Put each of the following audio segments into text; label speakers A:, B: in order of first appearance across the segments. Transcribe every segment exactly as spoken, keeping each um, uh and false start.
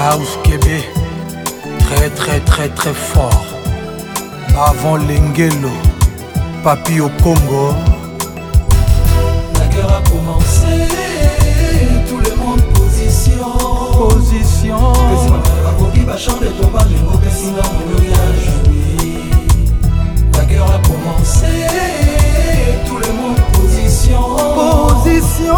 A: Gaus Kébé, très très très très fort. Avant Lengelo, Papi au Congo.
B: La guerre a commencé, tout le monde position.
A: Position.
B: La guerre a commencé, tout le monde position.
A: Position.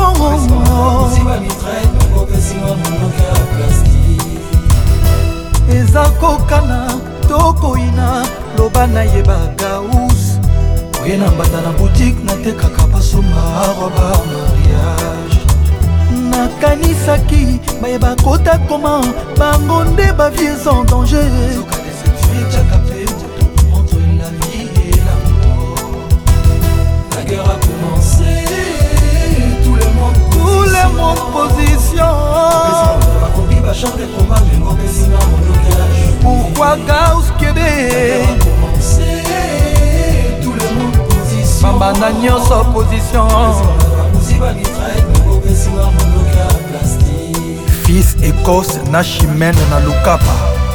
A: Eza kokana tokoina lobana yeba Gaus. Oye na mbata na boutique natekaka basomba roba mariage. Nakanisaki bayeba kota koma bango nde bavies en danger.
B: Entre la vie et la mort. La guerre a commencé, tout le monde
A: tout le monde position. Pourquoi Gaus Kébé?
B: Tout le monde position.
A: Bambana nyonso position. Fils Écosse na Chimène na Lukapa.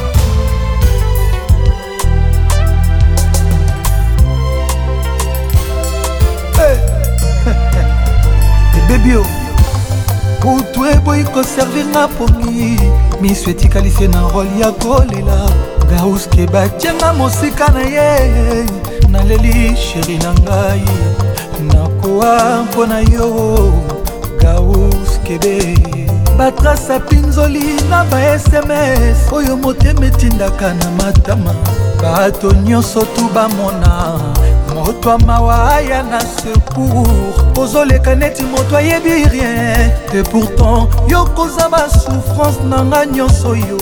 A: Bébio kutu eboyi koservir na pongi miso etikalisie na role ya kolela. Gaus Kébé atienga mosika na ye naleli sheri na ngai nakoa mpo na yo. Gaus Kébé batrasa pinzoli na ba S M S oyo motema etindaka na matama bato nyonso tu bamona moto amawa aya na secours ozoleka neti moto ayebi rien et pourtant yo koza basouffrance nanga nyonso yo.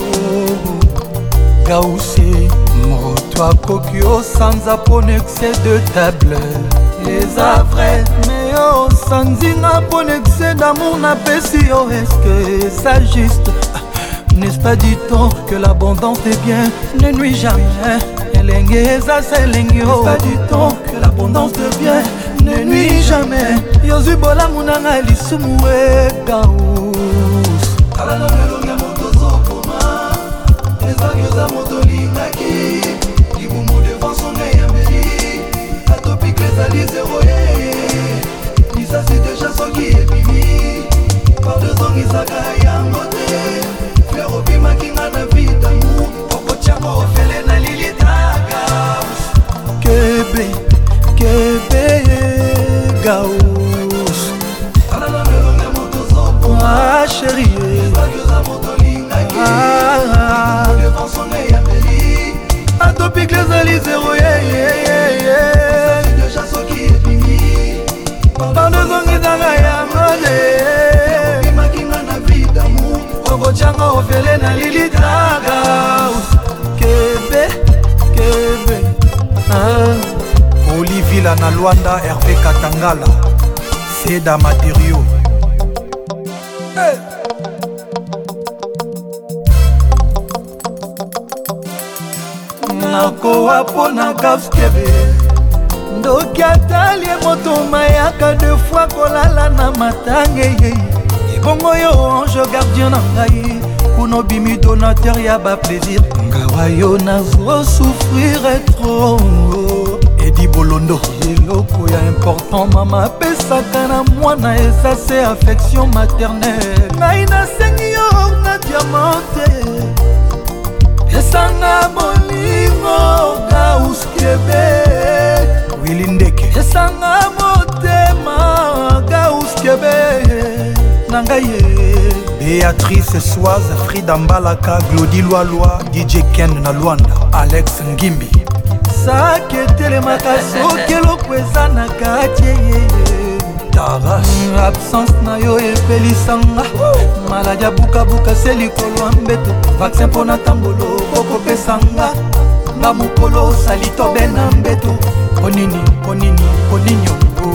A: Gausi moto akoki osanza pona excès de table eza vrai mais osanzinga pona excès d'amour napesi yo. Est-ce que ça juste n'est-ce pas dit-on que l'abondance des biens ne nuit jamais? Elenge eza selenge yo. N'est-ce pas dit-on que l'abondance de biens ne nuit jamais? Yozwi bolamu nanga lisumu e Gaus.
B: Kala na melonga moto zokoma ezaki oza moto lingaki libumu devant son eyambeli atopik ezali zero ye lisasi deja soki ebimi pardezongisaka yango te fleur obimakinga na vie d'amour okotiango ofele na lilitaka.
A: Kébé, Kébé, Gaus.
B: Kala na melonga moto zokoma
A: Ah chérie,
B: ezaki oza moto lingaki libumu devant son eyambeli
A: atopik ezali zero ye ye ye ye.
B: deja soki ebimi
A: pardezongisaka yango te
B: obimakinga na vie d'amour
A: okotianga ofele na lilitaka. Kébé, Kébé. Ah. Olivier na Luanda, Hervé Katangala, Seda Matériaux. Hey. Nakoa pona Gaus Kébé ndoki atalie moto mayaka deux fois kolala na matange ebongo yo ange gardien na ngai kuno bimi donateur ya baplaisir ngawa yo nazo souffrir trop. Edi Bolondo eloko ya important mama apesaka na mwana eza se affection maternelle. Ngai nasengi yo na diamante esanga bolingo Gaus Kébé. Willy Ndeke esanga motema Gaus Kébé na ngai ye. Béatrice Soise, Frida Mbalaka, Glody Loaloa, D J Ken na Luanda, Alex Ngimbi. Saketelemaka soki eloko eza na kati ye. Taras absence na yo epelisanga maladi ya bukabuka se likolo ya mbeto vaccin mpo na tambolo okopesanga nga mokolo osali tobe na mbeto ponini ponini poninyo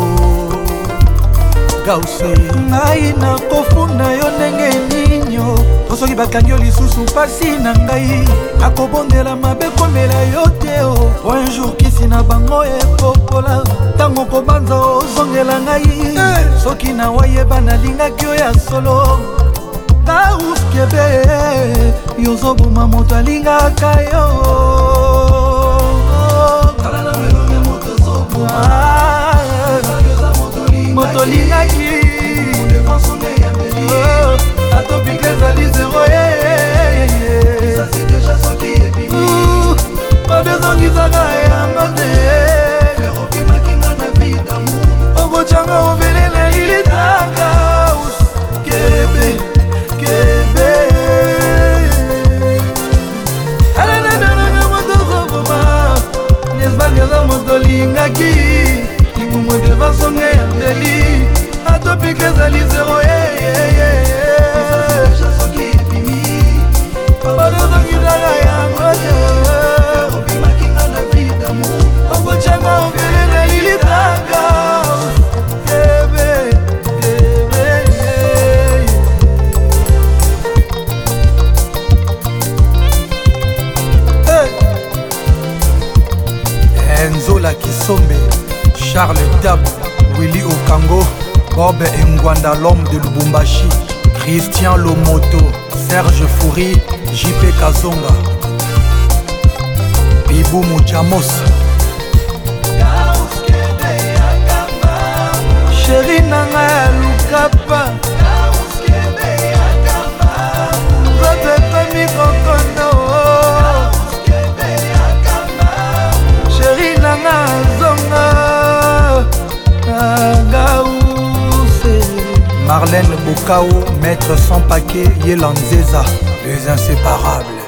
A: Gause ngai nakofunda yo ndenge ninyo to soki bakangi yo lisusu mpasi na ngai nakobondela mabe komela yo te o po un jour kisi na bango ekokola ntango kobanza ozongela ngai soki na wayeba nalingaki yo ya solo kauskebe yozoboma moto alingaka yo moto olingaki atopike ezali zero badezongisaka yango te okocanga ovele na ilitaka kebe kebe alanananga moto zoboma nesbangeza moto olingaki libumu devasonge ya ndeli atopike ezali zero badezongisaka yango te okocanga ovele na ilitaka kebe kebe Enzola Kisombe, Charles Dab, Willy Okango, Bob Ngwanda, l'homme de Lubumbashi, Christian Lomoto, Serge Foury, J P Kazonga, Bibou Mouchamos, Chéri Nanga Lukapa, Zotepe Mikokono, Chéri Nanga Zonga, Gaouse, Marlène Bokao, Maître sans paquet, Yelanzeza, les inséparables.